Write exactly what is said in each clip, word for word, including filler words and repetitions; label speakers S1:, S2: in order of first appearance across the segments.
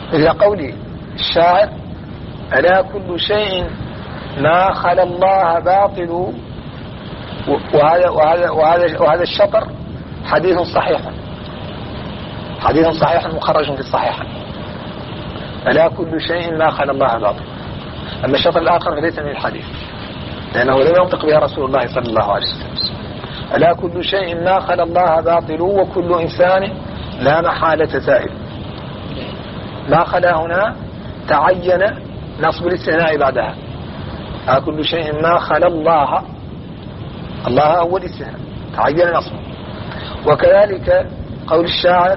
S1: إلى قول الشاعر: ألا كل شيء ما خلا الله باطل. وهذا, وهذا, وهذا, وهذا الشطر حديث صحيح، حديث صحيح مخرج في الصحيح: ألا كل شيء ما خلا الله باطل. أما الشطر الآخر فليس من الحديث، لأنه لم ينطق بها رسول الله صلى الله عليه وسلم: ألا كل شيء ما خلا الله باطل وكل إنسان لا محالة زائل. ما خلا هنا تعين نصب الاستثناء بعدها: ألا كل شيء ما خلا الله، الله هو الاستثناء تعين نصبه. وكذلك قول الشاعر: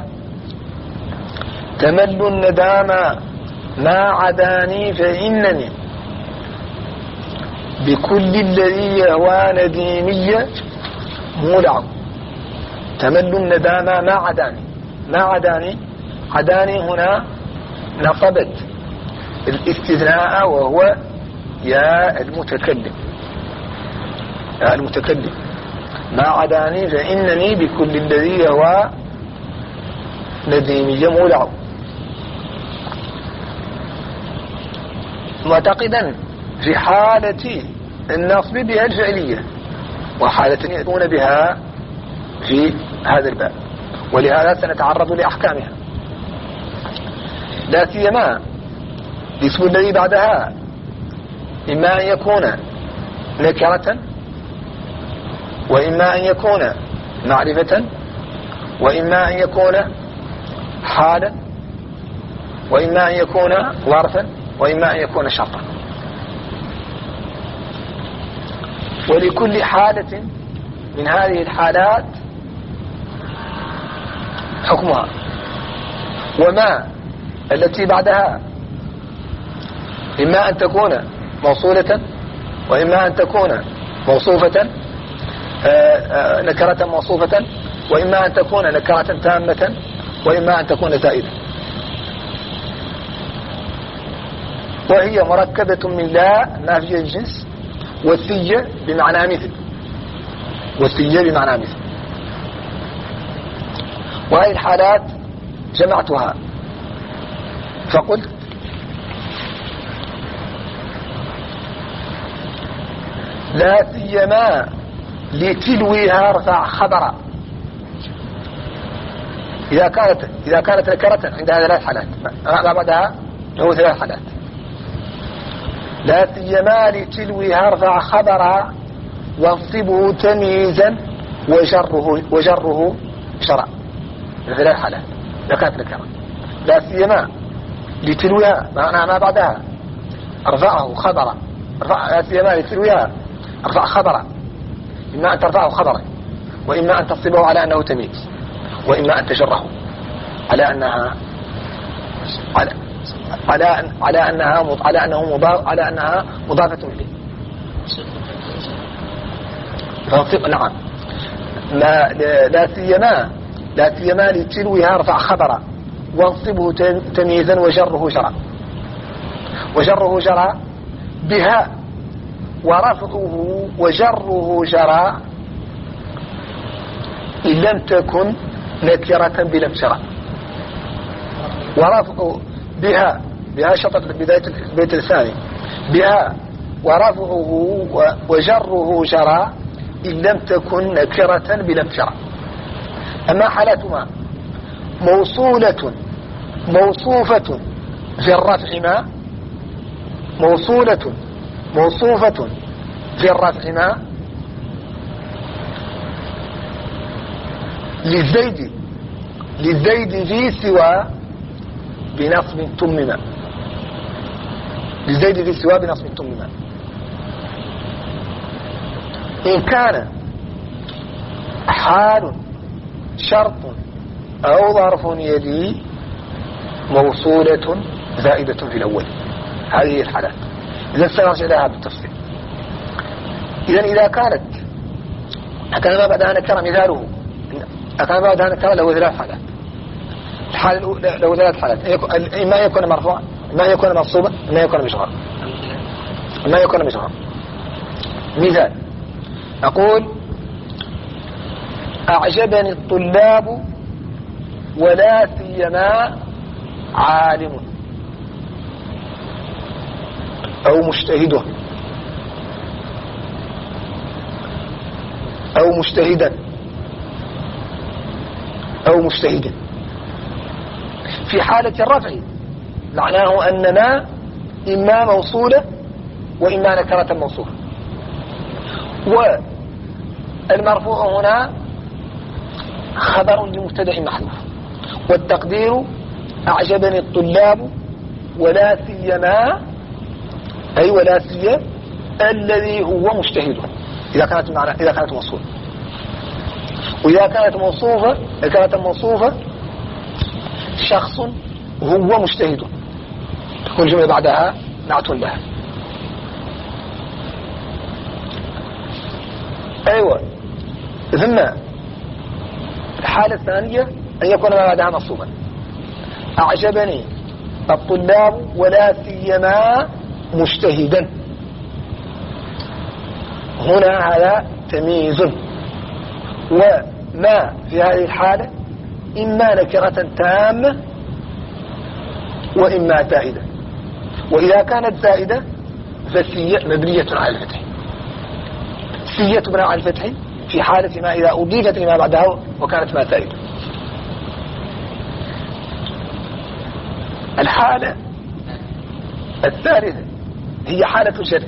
S1: تمل الندامى ما عداني فإنني بكل الذي يهوى نديمية مولع. تمل الندامى ما عداني، ما عداني، عداني هنا نصبت الاستثناء وهو يا المتكلم، يا المتكلم. ما عداني فإنني بكل الذي يهوى نديمية مولع. معتقدا في حالة النصب بها الفعلية وحالة يأتون بها في هذا الباب، ولهذا سنتعرض لأحكامها. لا سيما الاسم الذي بعدها إما أن يكون نكرة، وإما أن يكون معرفة، وإما أن يكون حالا، وإما أن يكون ظرفا، وإما أن يكون شرطا. ولكل حالة من هذه الحالات حكمها. وما التي بعدها إما أن تكون موصولة، وإما أن تكون موصوفة نكرة موصوفة، وإما أن تكون نكرة تامة، وإما أن تكون زائدة. وهي مركبة من لا نافية الجنس، والثية بمعنى مثل، والثية بمعنى مثل. وهذه الحالات جمعتها فقلت: لا سيما لتلويها ارفع خبرا. إذا كانت إذا كانت نكرة عندها ثلاث حالات، ما بعدها له ثلاث حالات. لا سيما لتلويها ارفع خبرا وانصبه تمييزا وجره وجره شرع. ثلاث حالات إذا كانت نكرة. لا سيما لتلويها معناها ما بعدها ارفعه خبرا. لا سيما لتلويها ارفع خبرا، إما أن ترفعه خبرا، وإما أن تصبه على أنه تمييز، وإما أن تجره على أنها على على على أنها على أنه مضاف على أنها مضافة إليه. فانصب نعم. لا لا سيما لا سيما لتلويها ارفع خبرا وانصبه تمييزا وجره شرع. وجره شرع بها، ورفعه وجره شرع إن لم تكن نكرة بلم شرع. ورفعه بها بها شطر بداية البيت الثاني: بها ورفعه وجره شرع إن لم تكن نكرة بلم شرع. أما حالتما موصولة موصوفة في الرفع ما موصولة موصوفة في الرفع ما للزيد للزيد في سوى بنصب تمما. للزيد في سوى بنصب تمما إن كان حال شرط أو ظرف يلي موصولة زائدة في الأول. هذه الحالات إذا سنرجع لها بالتفصيل. إذن إذا كانت كان ما بعدها نكرة مثاله كان ما بعدها نكرة له ثلاث حالات. الحالة الأولى له ثلاث حالات: إما يكون مرفوعا، إما يكون منصوبا، إما يكون مشغول، إما يكون مشغول. مثال: أقول: أعجبني الطلاب ولا سيما عالم. أو مجتهده أو مجتهدا أو مجتهدا. في حالة الرفع معناه أننا إما موصولة وإما نكرة موصولة. والمرفوع هنا خبر لمبتدأ محذوف، والتقدير أعجبني الطلاب ولا سيما، أي ولا سيما الذي هو مجتهد إذا كانت معنى إذا كانت موصولة. وإذا كانت موصوفة إذا كانت موصوفة شخص هو مجتهد تكون الجملة بعدها نعت لها. أيوة. ثم الحالة الثانية أن يكون ما بعدها منصوبا. أعجبني الطلاب ولا سيما مجتهدا. هنا هذا تمييز، وما في هذه الحالة إما نكرة تامة وإما زائدة. وإذا كانت زائدة فسيء مبنية على الفتح. سيء تبنى على الفتح في حالة ما إذا أضيفت لما بعدها وكانت ما زائدة. الحالة الثالثة هي حالة الجر.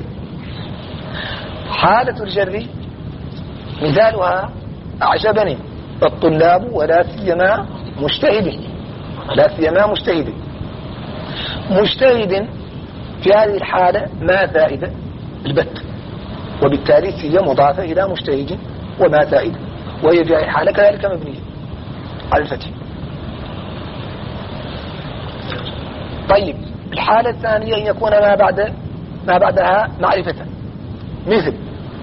S1: حالة الجر مثالها أعجبني الطلاب ولا سيما مجتهد. لا سيما مجتهد. مجتهد في هذه الحالة ما زائدة البت، وبالتالي هي مضافة إلى مجتهد وما زائدة، وهي في هذه الحالة كذلك مبنية على الفتح. طيب الحالة الثانية أن يكون ما بعد ما بعدها معرفة، مثل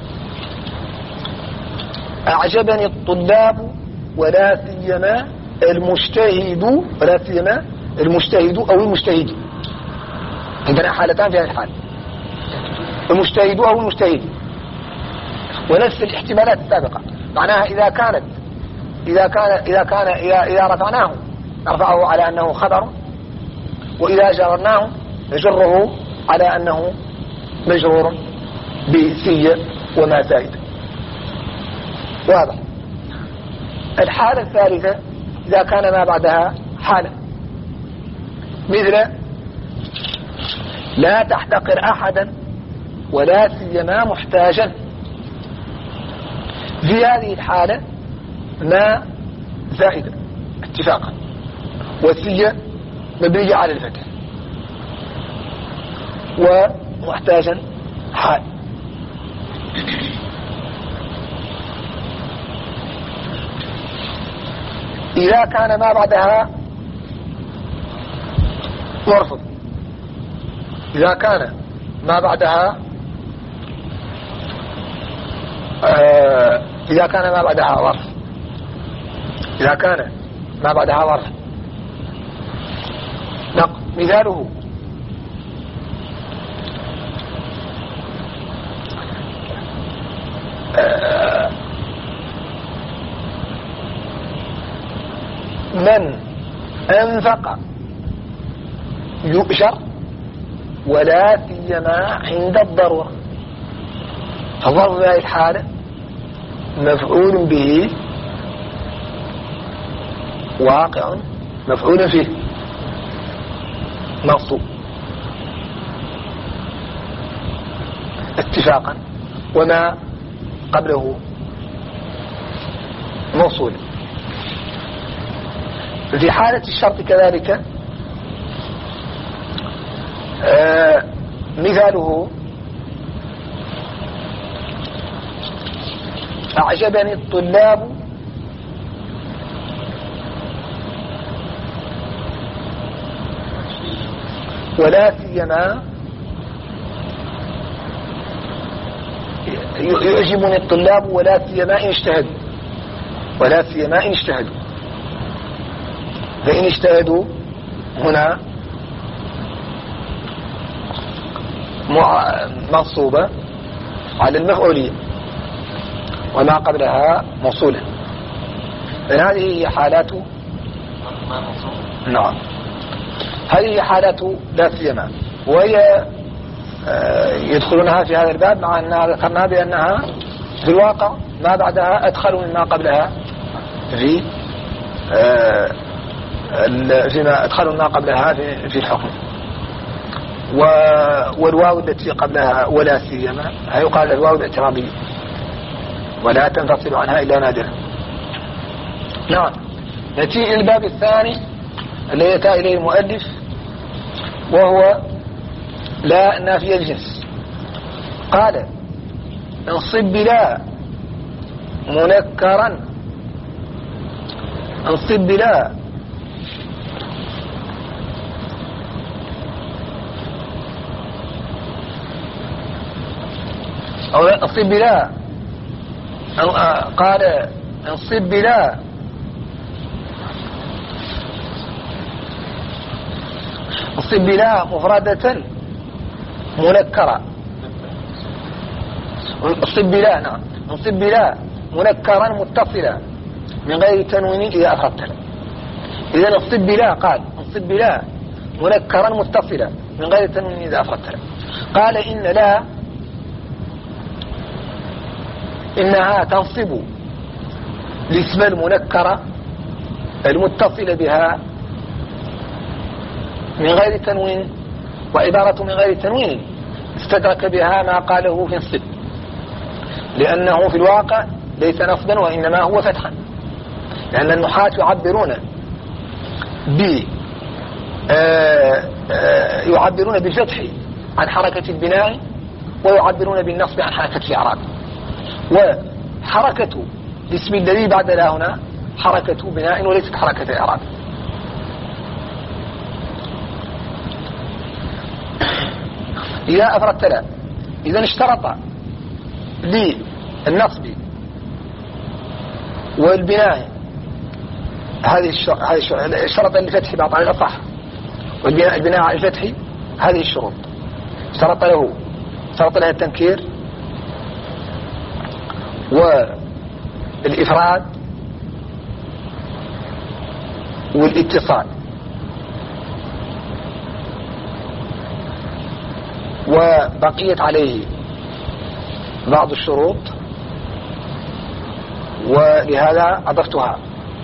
S1: أعجبني الطلاب ولا سيما المجتهد ولا سيما المجتهد أو المجتهد. عندنا حالتان في هذه الحالة، المجتهد أو المجتهد، ونفس الاحتمالات السابقة. معناها إذا كانت إذا كان إذا كان إذا, إذا رفعناه نرفعه على أنه خبر، وإذا جررناه نجره على أنه مجرور بسي وما زائد. واضح. الحالة الثالثة إذا كان ما بعدها حالة، مثل لا تحتقر أحدا ولا سيما محتاجا. في هذه الحالة ما زائدة اتفاقا، والسية مبنية على الفتح، ومحتاجا حال. إذا كان ما بعدها مرفض، إذا كان ما بعدها آه إذا كان ما بعدها ظرف، إذا كان ما بعدها ظرف نقل. مثاله آه من أنفق يؤجر ولا سيما عند الضرورة. فالظرف في هذه الحالة مفعول به واقع مفعول فيه منصوب اتفاقا، وما قبله موصول. في حالة الشرط كذلك آه مثاله أعجبني الطلاب ولا سيما يعجبني الطلاب ولا سيما إن اجتهدوا، ولا سيما إن اجتهدوا. فإن اجتهدوا هنا منصوبة على المفعولية وما قبلها موصولة. هذه هي حالات نعم هذه هي حالات لا سيما، وهي يدخلونها في هذا الباب، مع أنها ذكرنا بأنها في الواقع ما بعدها أدخلوا مما قبلها في فيما أدخلوا ما قبلها في, في الحكم. والواو التي قبلها ولا سيما هيقال الواو الاعتراضية ولا تنفصل عنها إلا نادرا. نعم. نأتي الباب الثاني الذي أتى إليه المؤلف وهو لا نافي الجنس. قال انصب بلا منكرا، انصب بلا أو انصب بلا، قال انصب بلا انصب بلا مفردة منكرة، انصب بلا نعم انصب بلا منكرا متصلا من غير تنوين إذا أفردت له. إذا انصب بلا قال انصب بلا منكرا متصلا من غير تنوين إذا أفردت له. قال إن لا إنها تنصب الاسم المنكرة المتصل بها من غير تنوين، وعبارة من غير تنوين استدرك بها ما قاله في انصب، لأنه في الواقع ليس نصبا وإنما هو فتحا، لأن النحاة يعبرون ب يعبرون بالفتح عن حركة البناء ويعبرون بالنصب عن حركة الإعراب. وحركة الاسم الذي بعد لا هنا حركة بناء وليست حركة إعراب. إذا أفردت لا، إذا اشترط للنصب والبناء هذه الشرط للفتح بعض على الأصح، والبناء البناء على الفتح هذه الشروط. اشترط له اشترط لها التنكير والإفراد والاتصال، وبقيت عليه بعض الشروط ولهذا أضفتها.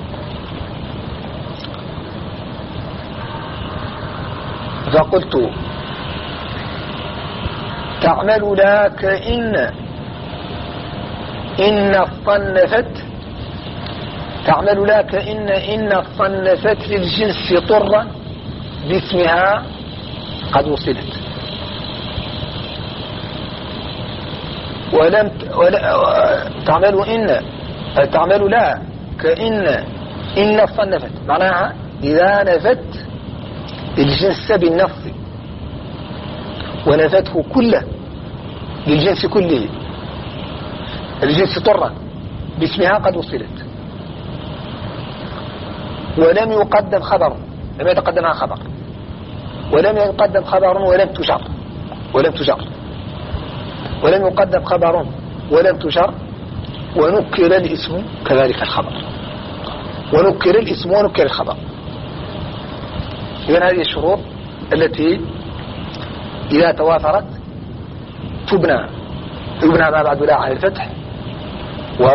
S1: فقلت تعمل لا كإن إن صنفت، تعمل لا كإن إن صنفت للجنس طرا باسمها قد وصلت. ولم ولا تعمل إن تعمل لا كإن إن صنفت، معناها إذا نفت الجنس بالنص ونفته كله للجنس كله الجنس طرا باسمها قد وصلت، ولم يقدم خبر، لم يتقدمها خبر، ولم يقدم خبر ولم تجر ولم تجر ولم يقدم خبر ولم تجر ونكر الاسم كذلك الخبر، ونكر الاسم ونكر الخبر. إذن هذه الشروط التي إذا توافرت تبنى يبنى ما بعد لا على الفتح و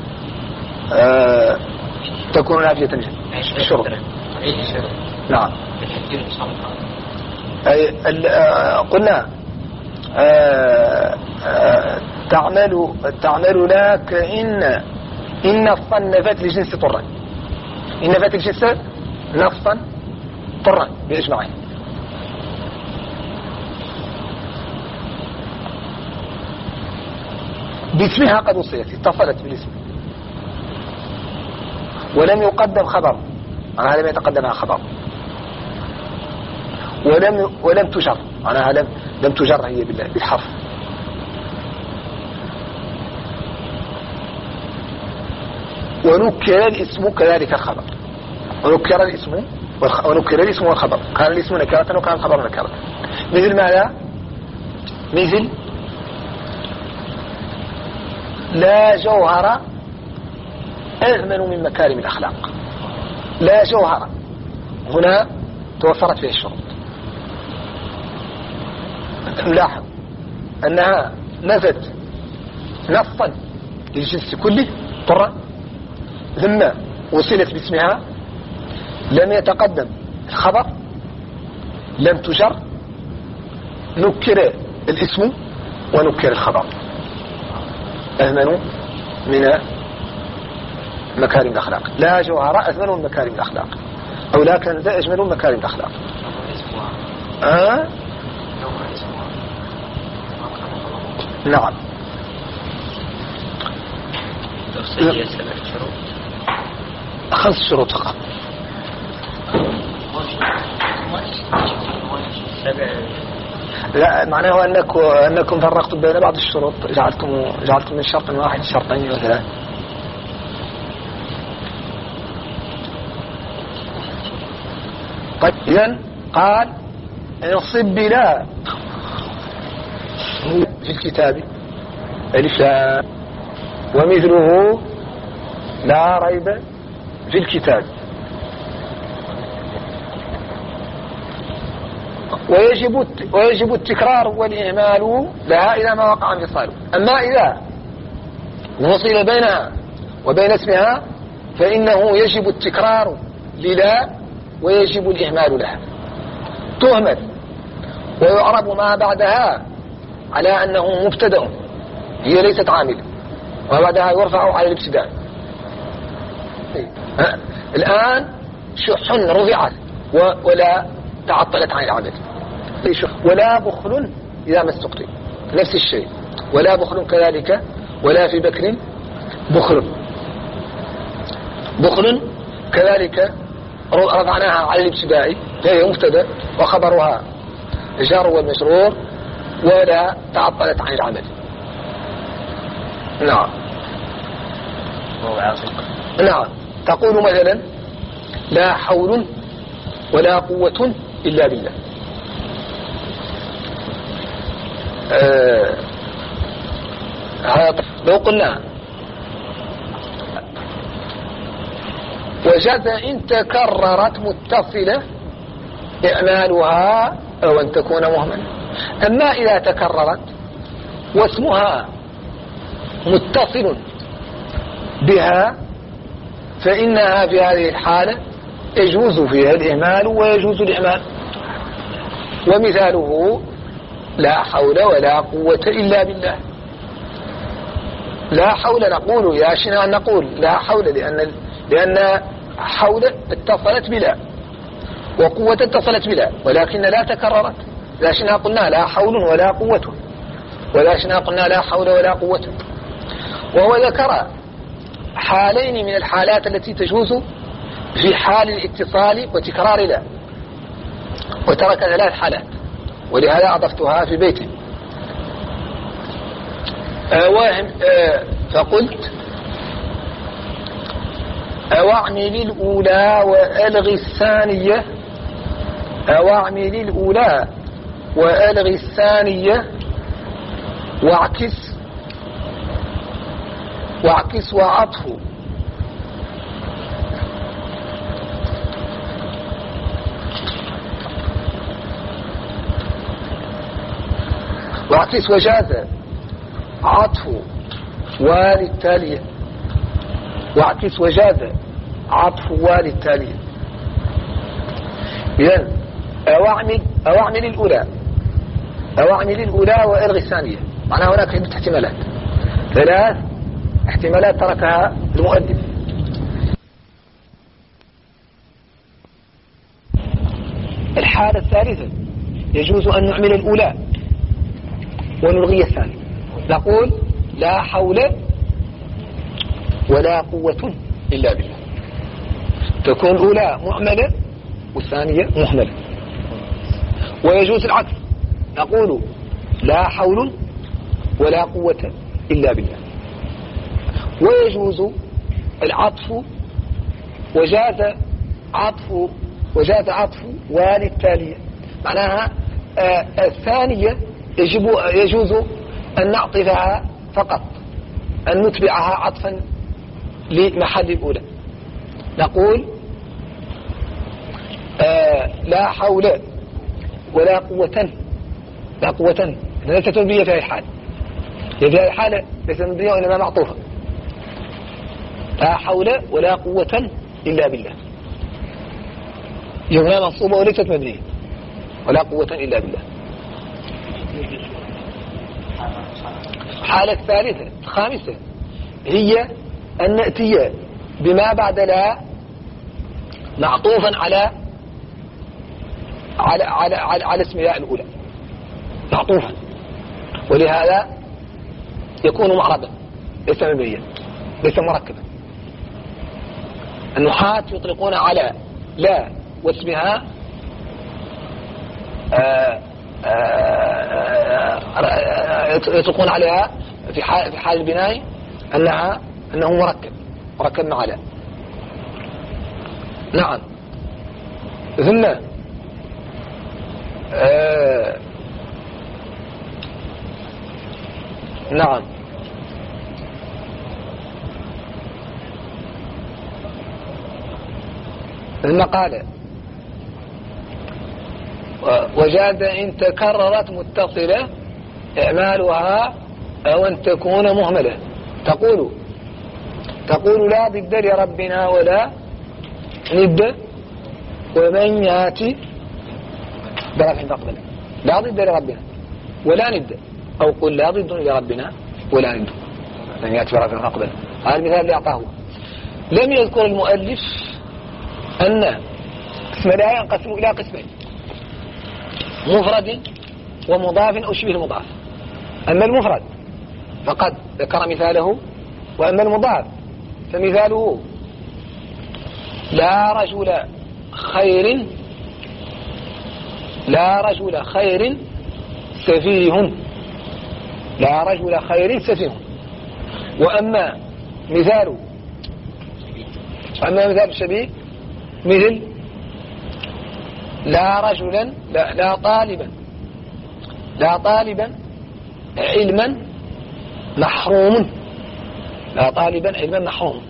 S1: آه تكون نافية الشروط. نعم. أي قلنا آه آه تعمل تعمل لا كإن إن صنفت لجنس طرا، إن نفت الجنس نصا طرا بإجماعه. باسمها قد وصلت، اتصلت بالاسم ولم يقدم خبر، معناها لم يتقدمها خبر، ولم ولم تجر، معناها لم لم تجر هي بالحرف، ونكر الاسم كذلك الخبر، ونكر الاسم ونكر الاسم والخبر، كان الاسم نكرة وكان الخبر نكرة. مثل ماذا؟ مثل لا جوهر أثمن من مكارم الأخلاق. لا جوهر هنا توفرت فيه الشروط. لاحظ أنها نفت نصا للجنس كله طرا ثم وصلت باسمها لم يتقدم الخبر لم تجر نكر الاسم ونكر الخبر أثمن من مكارم الأخلاق. لا جوهر أثمن من مكارم الأخلاق أو لا كنز أجمل من مكارم الأخلاق. أه؟ نعم. خمس شروط فقط. لا معناه أنكم أنكم فرقتم بين بعض الشروط جعلتم جعلتم من شرط واحد شرطين وثلاث. طيب إذن قال انصب بلا في الكتاب ألف ومثله لا ريب في الكتاب. ويجب ويجب التكرار والإهمال لها إذا ما وقع انفصاله. أما إذا وصل بينها وبين اسمها فإنه يجب التكرار للا ويجب الإهمال لها. تهمل ويعرب ما بعدها على أنه مبتدأ هي ليست عاملة وما بعدها يرفع على الابتداء. الآن شح رفعت ولا تعطلت عن العمل. ولا بخل إذا ما استقتل نفس الشيء. ولا بخل كذلك. ولا في بكر بخل بخل كذلك رفعناها على الابتداء فهي مبتدا وخبرها جار والمجرور ولا تعطلت عن العمل. نعم. نعم. تقول مثلا لا حول ولا قوة إلا بالله. آه لو قلنا وجاز إن تكررت متصلة إعمالها أو أن تكون مهملة. أما إذا تكررت واسمها متصل بها فإنها في هذه الحالة يجوز فيها الإهمال ويجوز الإعمال. ومثاله لا حول ولا قوة إلا بالله. لا حول نقول يا شنا نقول لا حول لأن لأن حول اتصلت بلا وقوة اتصلت بلا ولكن لا تكررت. لا شنا قلنا لا حول ولا قوة ولا شنا قلنا لا حول ولا قوة. وهو ذكر حالين من الحالات التي تجوز في حال الاتصال وتكرار لا وترك ثلاث حالات ولهذا أضفتها في بيته. أواهم أه فقلت أواعمل الأولى وألغي الثانية. أواعمل الأولى وألغي الثانية واعكس واعكس وعطف. واعكس وجاز عطف والتالية. واعكس وجاز عطف والتالية. إذن أواعمل أواعمل الأولى أواعمل الأولى وألغي الثانية. معناها هناك عدة احتمالات ثلاث احتمالات تركها المؤلف. الحالة الثالثة يجوز أن نعمل الأولى ونلغي الثانية. نقول لا حول ولا قوة إلا بالله. تكون الأولى مؤملة والثانية مهملة. ويجوز العكس نقول لا حول ولا قوة إلا بالله. ويجوز العطف وجاز عطف وجاز عطف والتالية. معناها آه الثانية يجب يجوز أن نعطفها فقط أن نتبعها عطفا لمحل الأولى. نقول آه لا حول ولا قوة لا قوة ليست مبنية في هذه الحالة. في هذه الحالة ليست مبنية وإنما معطوفة. لا حول ولا قوة إلا بالله. هنا منصوبة وليست مبنية. ولا قوة إلا بالله. حالة ثالثة خامسة هي أن نأتي بما بعد لا معطوفا على على على على, على اسم لا الأولى معطوفا، ولهذا يكون معربا ليس مبنيا ليس مركبا. النحاة يطلقون على لا واسمها آآ آآ يطلقون عليها في حال في حال البناء أنها أنه مركب مركب مع لا. نعم. ثم نعم ثم قال وجاد إن تكررت متصلة إعمالها أو أن تكون مهملة. تقول تقول لا ضد لربنا ولا ند ومن ياتي برفع فاقبل. لا ضد لربنا ولا ند، أو قل لا ضد لربنا ولا ند من ياتي برفع فاقبل. هذا المثال اللي أعطاه. لم يذكر المؤلف أن اسم لا ينقسم إلى قسمين: مفرد ومضاف أو شبه المضاف. أما المفرد فقد ذكر مثاله، وأما المضاف فمثاله لا رجل خير لا رجل خير سفيه. لا رجل خير سفيه. وأما مثال أما مثال الشبيه مثل لا رجلا لا, لا طالبا لا طالبا علما محروم. لا طالبا علما محروم.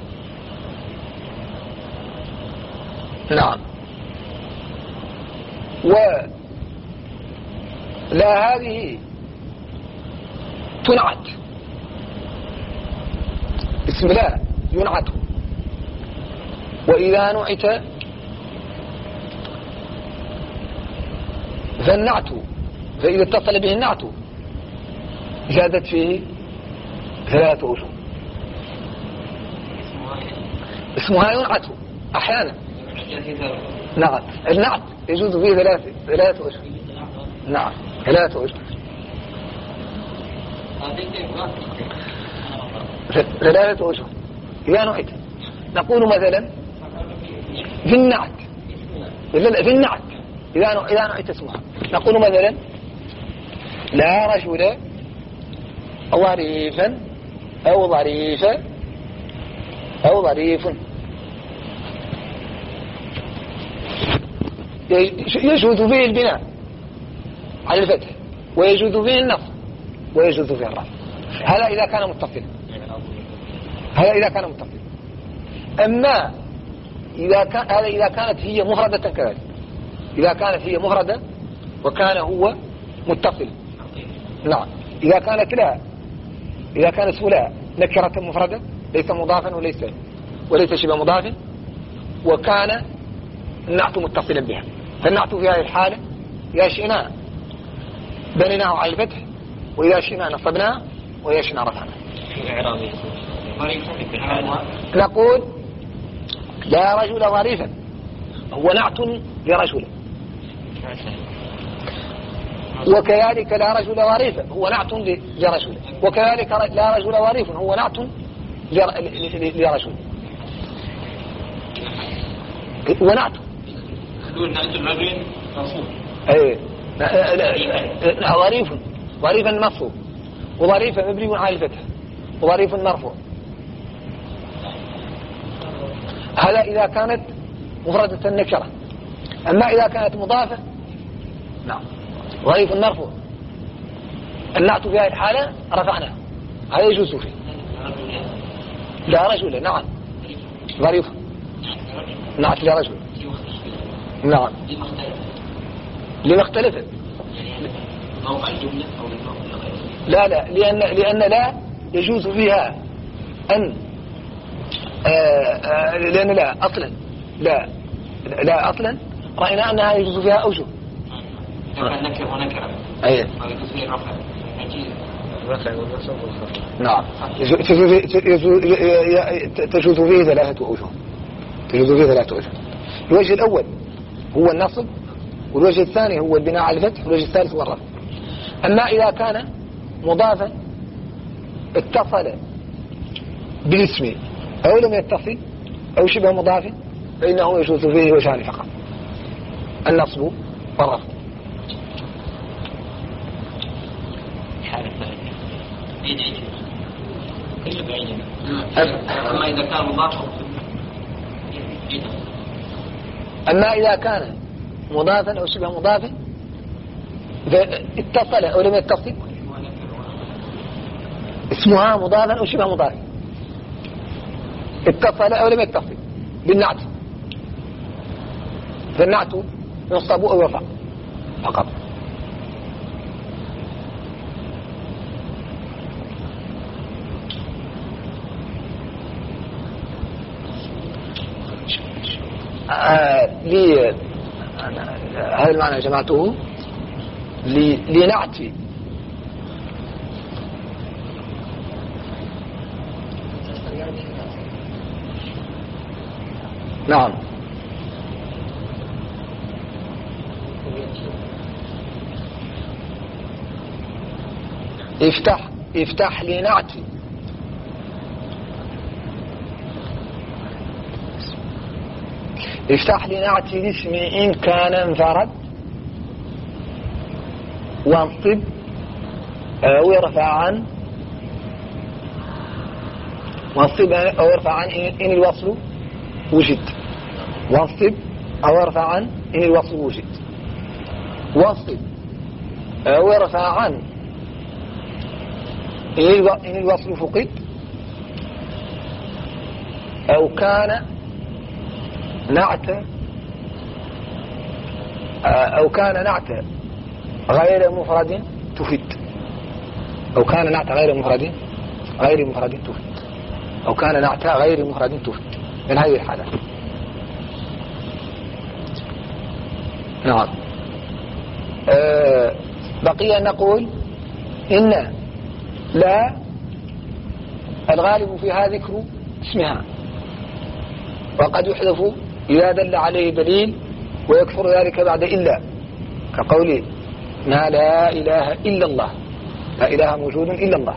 S1: نعم. ولا هذه تنعت اسم لا ينعت، وإذا نعت فالنعت فإذا اتصل به النعت زادت فيه ثلاثة وجوه. اسمها ينعت أحيانا. نعم. النعت يجوز فيه ثلاثة ثلاثة وجوه. نعم ثلاثة وجوه. ثلاثة وجوه إذا نعت. نقول مثلا في النعت في النعت إذا إذا نعت اسمها نقول مثلا لا رجل ظريفا أو ظريفا أو ظريف. يجوز فيه البناء على الفتح، ويجوز فيه النصب، ويجوز فيه الرفع. هذا إذا كان متصلا. هذا إذا كان متصلا. أما إذا كان هذا إذا كانت هي مفردة كذلك. إذا كانت هي مفردة وكان هو متصل. نعم. إذا كانت لا إذا كانت اسم لا نكرة مفردة ليس مضافا وليس وليس شبه مضاف، وكان النعت متصلا بها، فالنعت في هذه الحالة إذا شئنا بنيناه على الفتح، وإذا شئنا نصبناه، وإذا شئنا رفعناه. نقول لا رجل ظريفا هو نعت لرجل، وكذلك لا رجل ظريفا هو نعت لرجل، وكذلك لا رجل ظريف هو نعت لرجل ونعت.
S2: تقول نعت الرجل منصوب.
S1: ايه ظريف ظريفا منصوب، وظريفا مبني على الفتح، وظريف مرفوع. هذا إذا كانت مفردة النكرة. أما إذا كانت مضافة نعم ظريف مرفوع النعت في هذه الحالة رفعناه، هذا يجوز فيه. لا رجل نعم ظريف نعت لرجل. نعم لما اختلف
S2: موقع الجملة أو الموقع غيره؟
S1: لا لا لأن لأن لا يجوز فيها أن آآ آآ لأن لا أصلا لا لا أصلا رأينا أنها يجوز فيها أوجه.
S2: كان نكر ونكر.
S1: أيه.
S2: ويجوز فيه الرفع.
S1: الرفع والنصب والخفض. نعم. تجوز فيه ثلاثة أوجه. تجوز فيه ثلاثة أوجه. الوجه الأول هو النصب، والوجه الثاني هو البناء على الفتح، والوجه الثالث هو الرفع. أما إذا كان مضافا اتصل بالاسم أو لم يتصل أو شبه مضاف فإنه يجوز فيه وجهان فقط، النصب والرفع.
S2: أما إذا كان مضاف
S1: أما إذا كان مضافا أو شبه مضاف اتصل أو لم يتصل اسمها مضافا أو شبه مضاف، اتصل أو لم يتصل بالنعت فالنعت ينصب أو يرفع فقط. آه لي هذا المعنى جمعته لنعتي نعم افتح افتح لنعتي افتح لنعتي الاسم إن كان انفرد وانصب أو يرفع عن وانصب أو يرفع عن إن الوصل وجد، وانصب أو يرفع عن إن الوصل وجد، وانصب أو يرفع عن إن الوصل فقد أو كان نعت أو كان نعت غير مفرد تفيد، أو كان نعت غير مفرد غير مفرد تفيد، أو كان نعت غير مفرد تفيد من هذه الحالة. نعم. أه بقي أن نقول إن لا الغالب فيها ذكر اسمها، وقد يحذف إذا دل عليه دليل ويكثر ذلك بعد إلا، كقول ما لا إله إلا الله، لا إله موجود إلا الله،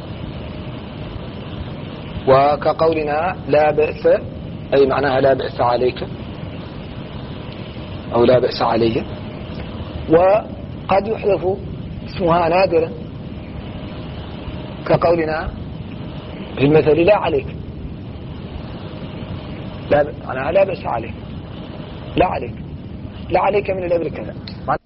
S1: وكقولنا لا بأس أي معناها لا بأس عليك أو لا بأس علي. وقد يحذف اسمها نادرا كقولنا في المثل لا عليك، لا ب... أنا لا بأس عليك، لا عليك، لا عليك من الأمر كذا.